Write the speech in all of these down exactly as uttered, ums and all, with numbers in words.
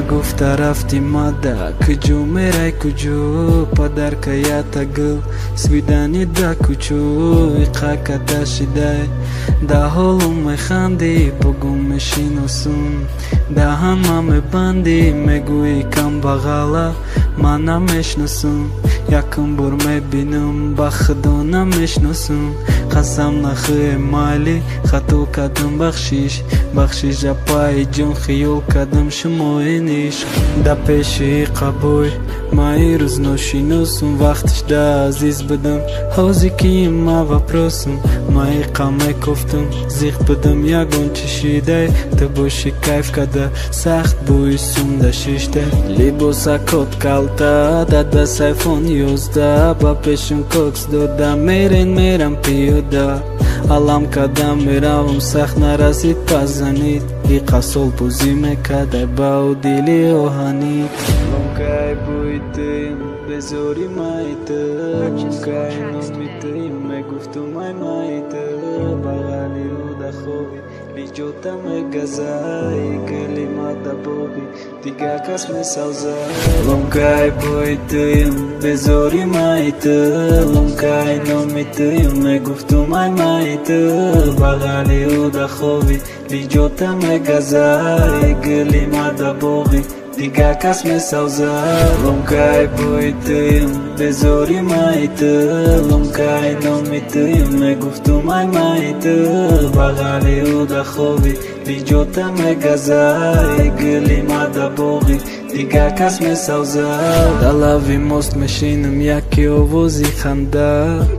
گفته رفتی ماده کجو میره کجو پدر که یا تگل سویدنی دا کچو ایقا که داشیده ده حالو میخندی بگو میشینوسون ده همه میبندی میگویی کم بغاله من نمیشناسم یکم بر میبینم با خدا نمیشناسم قسم نخواه مالی خطو کدم بخشیش بخشیش پای جون خیال کدم شما اینیش دا پیشی قبوی ما ای روز نشینوسم وقتش دا عزیز بدم حوزی که ما وپرسم ما ای قمه کفتم زیخ بدم یگون چشیده تو باشی کیف کده سخت بوی سوم دا شیشته لیبوسا کت کلتا دا دا سایفون یوزده با پیشم کوکس دودا میرین میرم پیوده алам кадам меравам сахт нарасид пазанид иқа сол бузӣ мекадай бау дили оҳанид ломкай бӯи тӯим безори майты ломкай номи тӯим мегуфту май майты бағали уда хоби лиҷота мегазай гили мада боби дига кас месавзай ломкай бӯи тӯим безори майты ломкай номи тӯим мегуфту май майты бағали уда хоби лиҷота мегазай гили мада боби дига кас месавзай ломкай бӯи тӯим безори майты ломкай номи тӯим мегуфту май майты бағали уда хоби лиҷота мегазай гили мада боби дига кас месавзай да лави мост мешинам яки овози ханда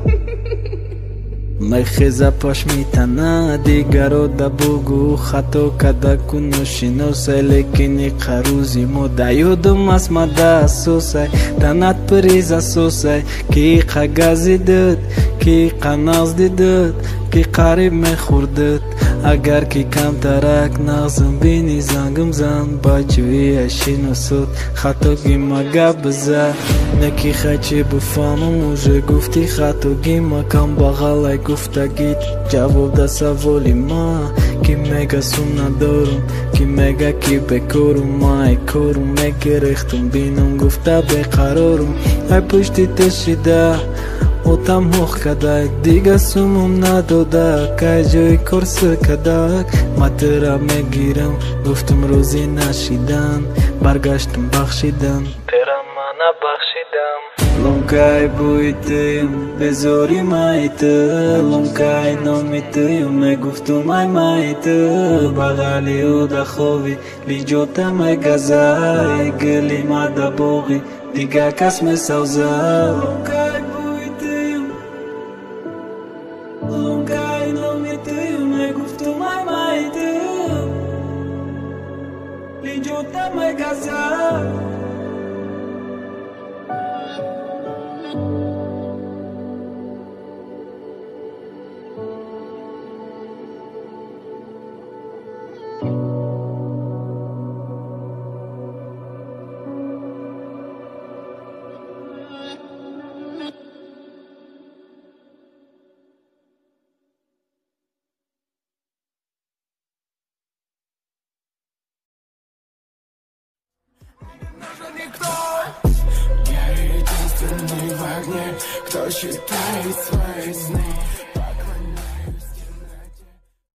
мехеза паш митана дигаро да бугу хато када куношиносай лекини қарузи мо да ёдум аст мада асосай танат приз асосай ки қа газидид ки қа нағздидид ки қариб мехӯрдид агар ки камтарак нағзм бини зангм зан бачуи ашиносуд хатоги мага биза неки хачи буфамам уже гуфти хатоги ма кам бағалай гуфтагид ҷавоб да саволи ма ки мега сум надорум ки мега ки бекорум май корум мегирехтум бинум гуфта беқарорум ай пушти ташида отам ҳоқ кадак дига сумум надода кай ҷои корса кадак матира мегирам гуфтум рӯзи нашидан баргаштум бахшидан тера мана бахшидам ломкай бӯи тӯим безори майты ломкай номи тӯим мегуфту май майты бағали уда хоби лиҷота мегазай гили мада боғи дига кас месавзай ломкай номи тӯим мегуфту май майты лиҷота мегазай Никто, я единственный в огне, кто считает свои сны.